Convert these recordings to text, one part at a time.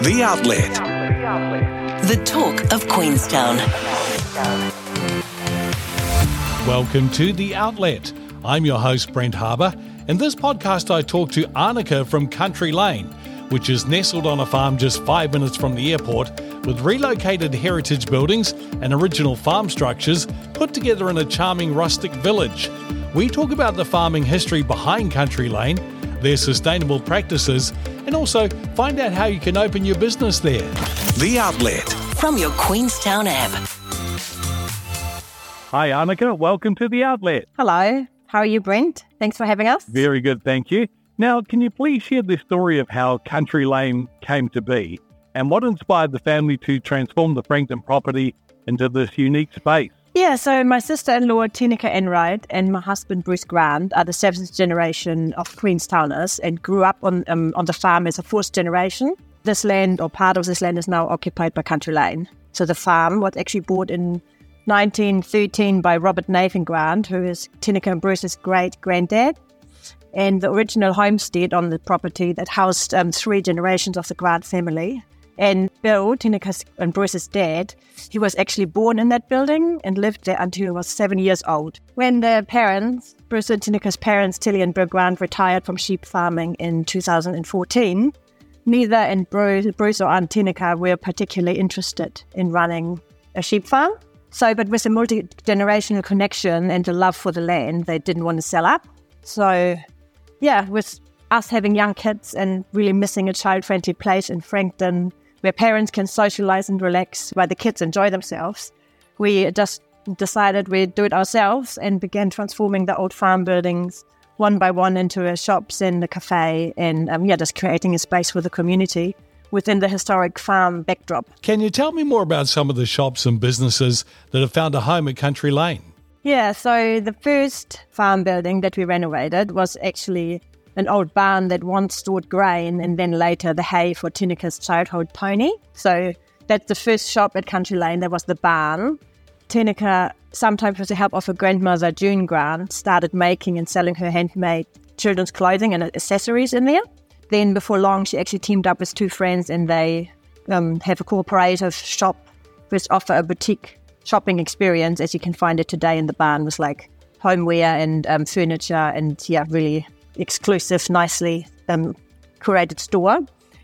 The Outlet. The talk of Queenstown. Welcome to The Outlet. I'm your host, Brent Harbour. In this podcast, I talk to Annika from Country Lane, which is nestled on a farm just 5 minutes from the airport, with relocated heritage buildings and original farm structures put together in a charming rustic village. We talk about the farming history behind Country Lane, their sustainable practices, and also find out how you can open your business there. The Outlet. From your Queenstown app. Hi Annika, welcome to The Outlet. Hello, how are you, Brent? Thanks for having us. Very good, thank you. Now, can you please share the story of how Country Lane came to be and what inspired the family to transform the Frankton property into this unique space? Yeah, so my sister-in-law, Tineke Enright, and my husband, Bruce Grant, are the seventh generation of Queenstowners and grew up on the farm as a fourth generation. This land, or part of this land, is now occupied by Country Lane. So the farm was actually bought in 1913 by Robert Nathan Grant, who is Tineke and Bruce's great-granddad. And the original homestead on the property that housed 3 generations of the Grant family. And Bill, Tineke's and Bruce's dad, he was actually born in that building and lived there until he was 7 years old. When the parents, Bruce and Tineke's parents, Tilly and Bill Grant, retired from sheep farming in 2014, neither and Bruce or Aunt Tineke were particularly interested in running a sheep farm. So, but with the multi-generational connection and the love for the land, they didn't want to sell up. So, yeah, with us having young kids and really missing a child-friendly place in Frankton where parents can socialize and relax while the kids enjoy themselves, we just decided we'd do it ourselves and began transforming the old farm buildings one by one into shops and a cafe and just creating a space for the community within the historic farm backdrop. Can you tell me more about some of the shops and businesses that have found a home at Country Lane? Yeah, so the first farm building that we renovated was actually an old barn that once stored grain and then later the hay for Tineke's childhood pony. So that's the first shop at Country Lane. That was the barn. Tineke, sometimes with the help of her grandmother, June Grant, started making and selling her handmade children's clothing and accessories in there. Then before long, she actually teamed up with 2 friends and they have a cooperative shop which offer a boutique shopping experience as you can find it today in the barn with like homeware and furniture and really exclusive, nicely curated store.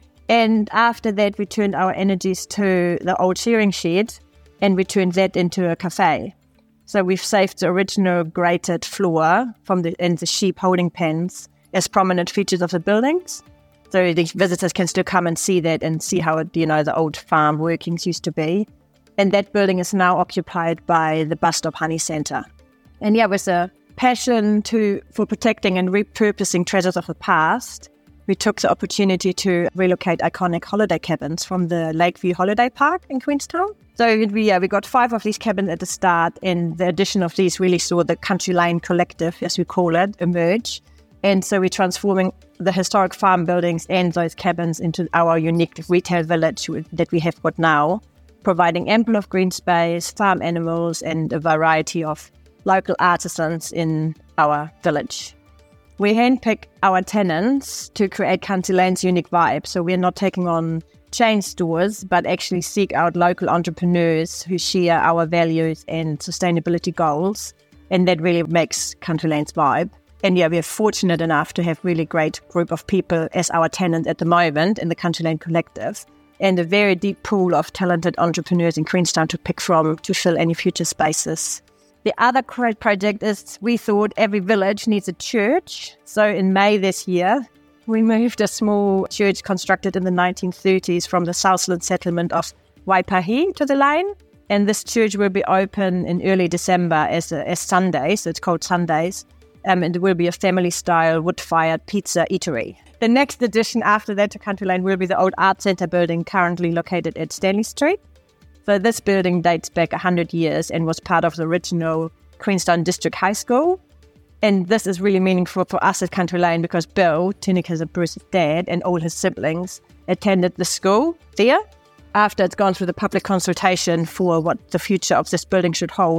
And after that, we turned our energies to the old shearing shed and we turned that into a cafe. So we've saved the original grated floor and the sheep holding pens as prominent features of the buildings. So the visitors can still come and see that and see how the old farm workings used to be. And that building is now occupied by the Bus Stop Honey Centre. And with a passion for protecting and repurposing treasures of the past, we took the opportunity to relocate iconic holiday cabins from the Lakeview Holiday Park in Queenstown. So we got 5 of these cabins at the start, and the addition of these really saw the Country Lane Collective, as we call it, emerge. And so we're transforming the historic farm buildings and those cabins into our unique retail village that we have got now, providing ample of green space, farm animals, and a variety of local artisans in our village. We handpick our tenants to create Country Lane's unique vibe. So we're not taking on chain stores, but actually seek out local entrepreneurs who share our values and sustainability goals. And that really makes Country Lane's vibe. And we're fortunate enough to have really great group of people as our tenant at the moment in the Country Lane Collective, and a very deep pool of talented entrepreneurs in Queenstown to pick from to fill any future spaces. The other great project is we thought every village needs a church. So in May this year, we moved a small church constructed in the 1930s from the Southland settlement of Waipahi to the Lane. And this church will be open in early December as Sundays, so it's called Sundays. And it will be a family-style wood-fired pizza eatery. The next addition after that to Country Lane will be the old art centre building currently located at Stanley Street. So this building dates back 100 years and was part of the original Queenstown District High School. And this is really meaningful for us at Country Lane because Bill, Tineke's and Bruce's dad, and all his siblings attended the school there. After it's gone through the public consultation for what the future of this building should hold,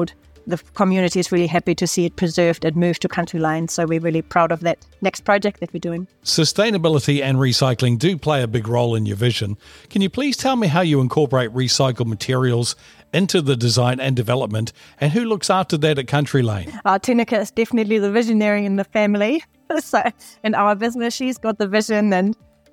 the community is really happy to see it preserved and moved to Country Lane. So we're really proud of that next project that we're doing. Sustainability and recycling do play a big role in your vision. Can you please tell me how you incorporate recycled materials into the design and development, and who looks after that at Country Lane? Tinika is definitely the visionary in the family. So in our business, she's got the vision, and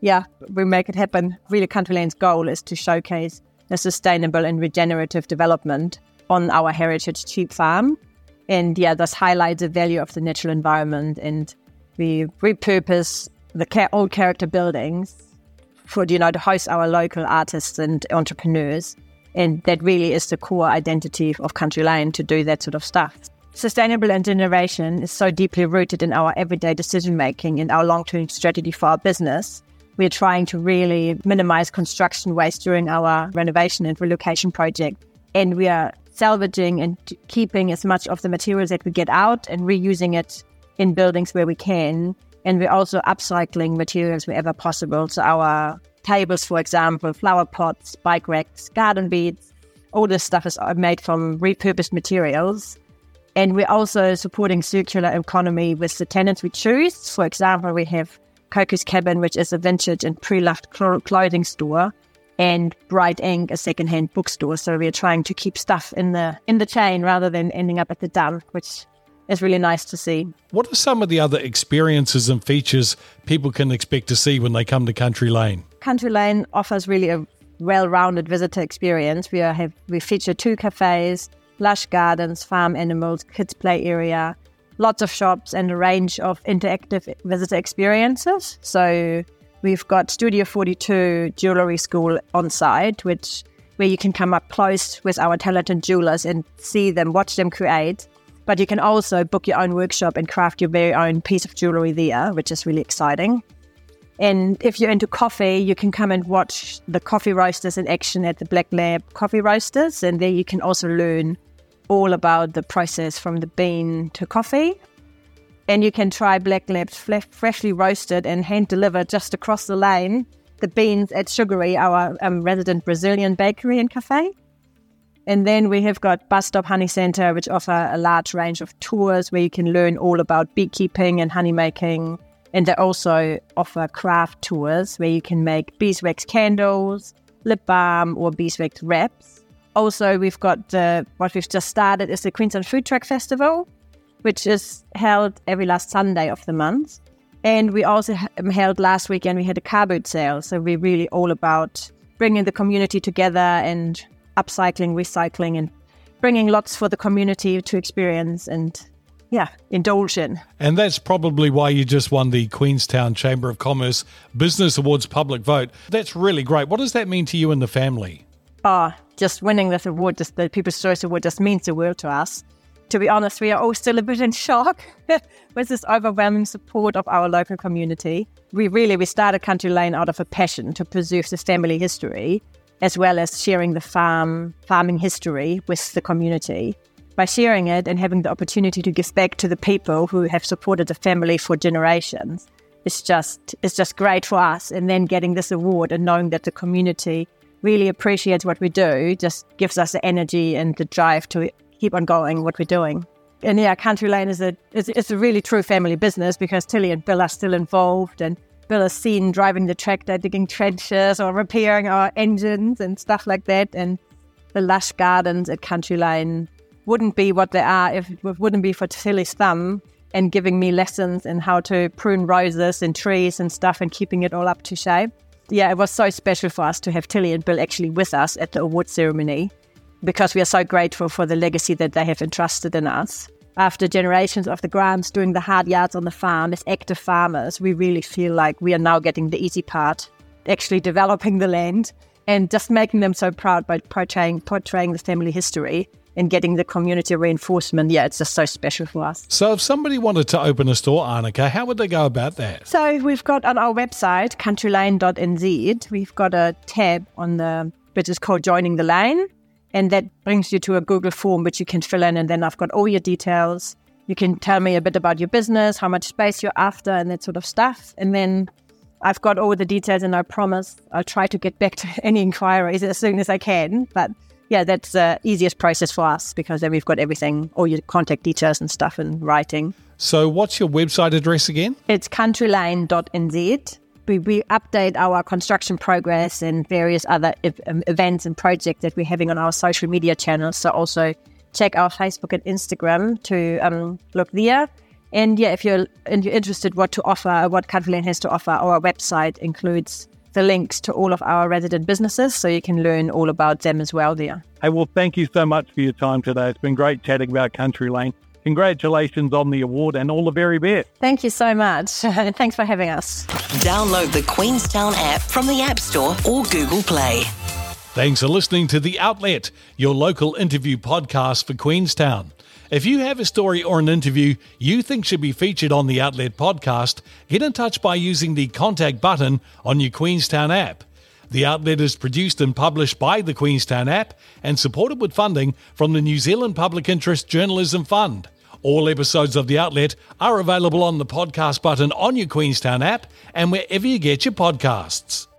we make it happen. Really, Country Lane's goal is to showcase a sustainable and regenerative development on our heritage sheep farm, and thus highlight the value of the natural environment. And we repurpose the old character buildings for to host our local artists and entrepreneurs. And that really is the core identity of Country Lane, to do that sort of stuff. Sustainable and generation is so deeply rooted in our everyday decision-making and our long-term strategy for our business. We're trying to really minimize construction waste during our renovation and relocation project. And we are salvaging and keeping as much of the materials that we get out and reusing it in buildings where we can. And we're also upcycling materials wherever possible. So our tables, for example, flower pots, bike racks, garden beds, all this stuff is made from repurposed materials. And we're also supporting circular economy with the tenants we choose. For example, we have Coco's Cabin, which is a vintage and pre-loved clothing store, and Bright Ink, a secondhand bookstore. So we're trying to keep stuff in the chain rather than ending up at the dump, which is really nice to see. What are some of the other experiences and features people can expect to see when they come to Country Lane? Country Lane offers really a well-rounded visitor experience. We feature 2 cafes, lush gardens, farm animals, kids play area, lots of shops, and a range of interactive visitor experiences. So we've got Studio 42 Jewellery School on site, where you can come up close with our talented jewellers and see them, watch them create. But you can also book your own workshop and craft your very own piece of jewellery there, which is really exciting. And if you're into coffee, you can come and watch the coffee roasters in action at the Black Lab Coffee Roasters. And there you can also learn all about the process from the bean to coffee. And you can try Black Lab's freshly roasted and hand-delivered just across the lane, the beans at Sugary, our resident Brazilian bakery and cafe. And then we have got Bus Stop Honey Centre, which offer a large range of tours where you can learn all about beekeeping and honey making. And they also offer craft tours where you can make beeswax candles, lip balm, or beeswax wraps. Also, we've got what we've just started is the Queenstown Food Truck Festival, which is held every last Sunday of the month. And we also held last weekend, we had a car boot sale. So we're really all about bringing the community together and upcycling, recycling, and bringing lots for the community to experience and indulge in. And that's probably why you just won the Queenstown Chamber of Commerce Business Awards public vote. That's really great. What does that mean to you and the family? Just winning this award, just the People's Choice Award, just means the world to us. To be honest, we are all still a bit in shock with this overwhelming support of our local community. We started Country Lane out of a passion to preserve the family history, as well as sharing the farming history with the community. By sharing it and having the opportunity to give back to the people who have supported the family for generations, it's just great for us. And then getting this award and knowing that the community really appreciates what we do just gives us the energy and the drive to keep on going what we're doing. And Country Lane is a really true family business because Tilly and Bill are still involved, and Bill is seen driving the tractor, digging trenches or repairing our engines and stuff like that. And the lush gardens at Country Lane wouldn't be what they are if it wouldn't be for Tilly's thumb and giving me lessons in how to prune roses and trees and stuff and keeping it all up to shape. It was so special for us to have Tilly and Bill actually with us at the award ceremony because we are so grateful for the legacy that they have entrusted in us. After generations of the Grahams doing the hard yards on the farm as active farmers, we really feel like we are now getting the easy part, actually developing the land and just making them so proud by portraying the family history and getting the community reinforcement. It's just so special for us. So if somebody wanted to open a store, Annika, how would they go about that? So we've got on our website, countrylane.nz, we've got a tab which is called Joining the Lane. And that brings you to a Google form which you can fill in. And then I've got all your details. You can tell me a bit about your business, how much space you're after, and that sort of stuff. And then I've got all the details, and I promise I'll try to get back to any inquiries as soon as I can. But yeah, that's the easiest process for us because then we've got everything, all your contact details and stuff in writing. So what's your website address again? It's countrylane.nz. We update our construction progress and various other events and projects that we're having on our social media channels. So also check our Facebook and Instagram to look there. And yeah, if you're interested what Country Lane has to offer, our website includes the links to all of our resident businesses, so you can learn all about them as well there. Hey, well, thank you so much for your time today. It's been great chatting about Country Lane. Congratulations on the award and all the very best. Thank you so much. Thanks for having us. Download the Queenstown app from the App Store or Google Play. Thanks for listening to The Outlet, your local interview podcast for Queenstown. If you have a story or an interview you think should be featured on the Outlet podcast, get in touch by using the contact button on your Queenstown app. The Outlet is produced and published by the Queenstown app and supported with funding from the New Zealand Public Interest Journalism Fund. All episodes of The Outlet are available on the podcast button on your Queenstown app and wherever you get your podcasts.